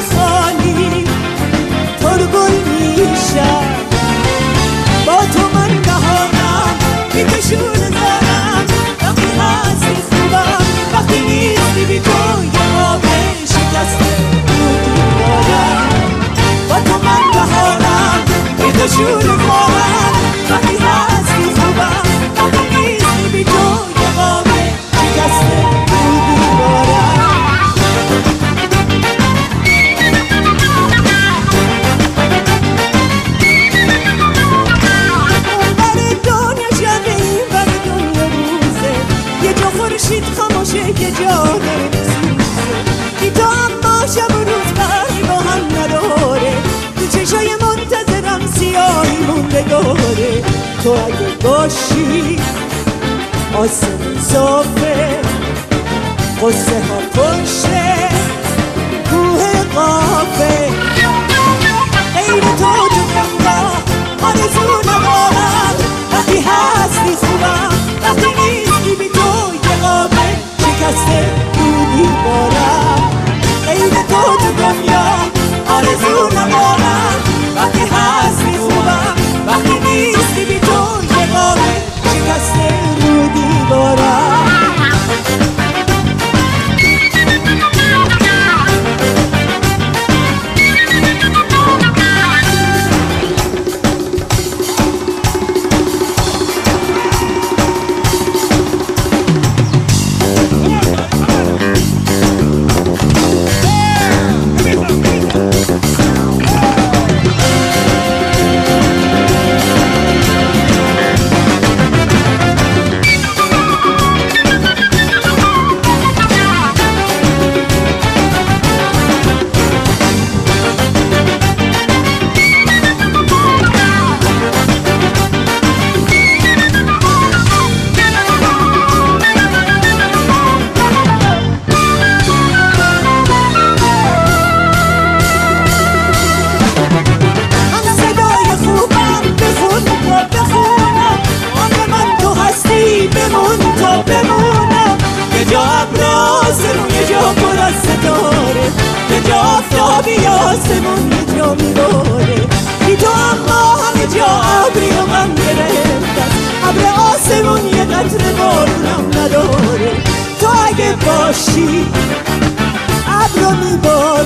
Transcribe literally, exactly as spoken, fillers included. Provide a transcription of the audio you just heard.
خالی پرگل میشم. با تو من بهارم بی تو شور زارم. وقتی هستی خوبم وقتی نیستی بی تو یه آب شکسته رو دیوارم. با تو من بهارم بی تو شور زارم. وقتی هستی خوبم وقتی نیستی بی تو یه آب شکسته رو دیوارم. خورشید خاموشه یه جا نمیسوزه بی تو اما شب و روز فرقی با هم نداره. تو چشای منتظرم سیاهی مونده داره. تو اگه باشی آسمون صافه قصه ها پشه کوه قافه. غیر تو تو دنیا آرزو ندارم. وقتی هستی خوبم وقتی نیستی بی تو شکسته رو دیوارم. غیر تو تو دنیا آرزو ندارم. وقتی هستی خوبم وقتی نیستی بی تو یه قابه شکسته رو دیوارم. آسمون یه جا میباره بی تو اما همه جا ابری و غم گرفتن. ابر آسمون یه قطره بارونم نداره. تو اگه باشی ابرو میباره